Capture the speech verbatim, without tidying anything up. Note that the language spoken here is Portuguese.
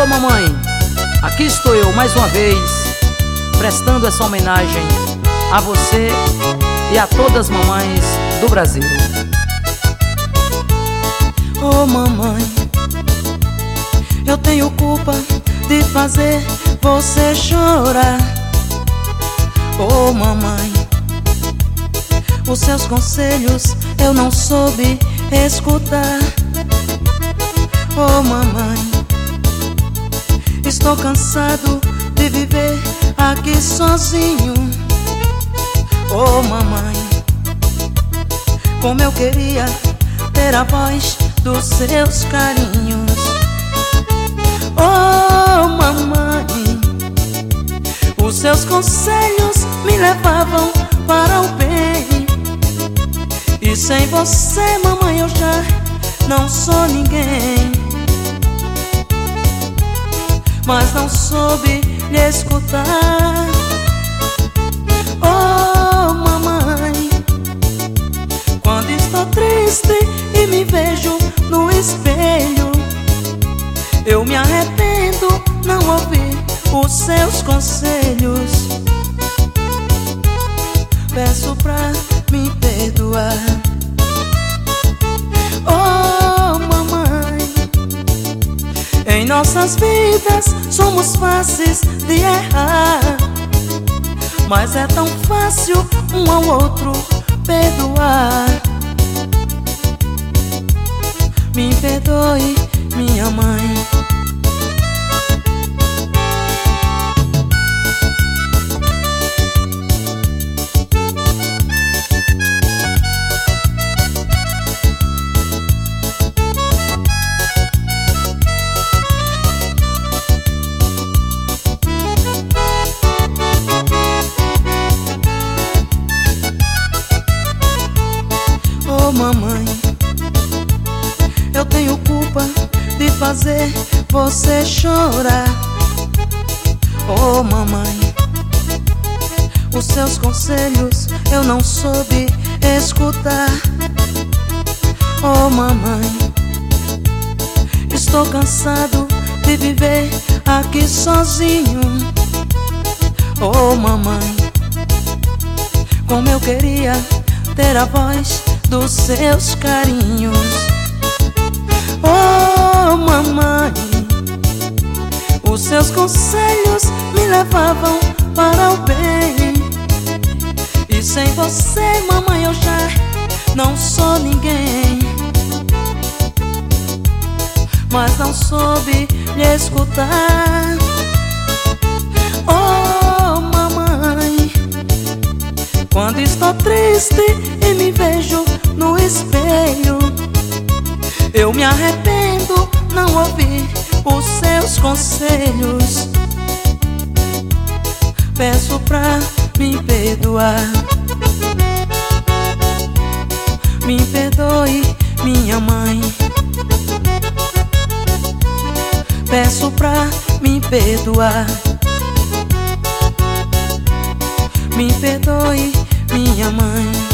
Alô mamãe, aqui estou eu mais uma vez, prestando essa homenagem a você e a todas as mamães do Brasil. Oh mamãe, eu tenho culpa de fazer você chorar. Oh mamãe, os seus conselhos eu não soube escutar. Oh mamãe, estou cansado de viver aqui sozinho. Oh mamãe, como eu queria ter a voz dos seus carinhos. Oh mamãe, os seus conselhos me levavam para o bem. E sem você, mamãe, eu já não sou ninguém. Mas não soube lhe escutar. Oh mamãe, quando estou triste e me vejo no espelho, eu me arrependo não ouvir os seus conselhos. Peço pra me perdoar. Oh mamãe, em nossas vidas somos fáceis de errar, mas é tão fácil um ao outro perdoar. Me perdoe, minha mãe. Oh mamãe, eu tenho culpa de fazer você chorar. Oh mamãe, os seus conselhos eu não soube escutar. Oh mamãe, estou cansado de viver aqui sozinho. Oh mamãe, como eu queria ter a voz dos seus carinhos. Oh mamãe, os seus conselhos me levavam para o bem. E sem você, mamãe, eu já não sou ninguém. Mas não soube lhe escutar. Oh mamãe, quando estou triste e me vejo no espelho, eu me arrependo não ouvir os seus conselhos. Peço pra me perdoar. Me perdoe, minha mãe. Peço pra me perdoar. Me perdoe, minha mãe.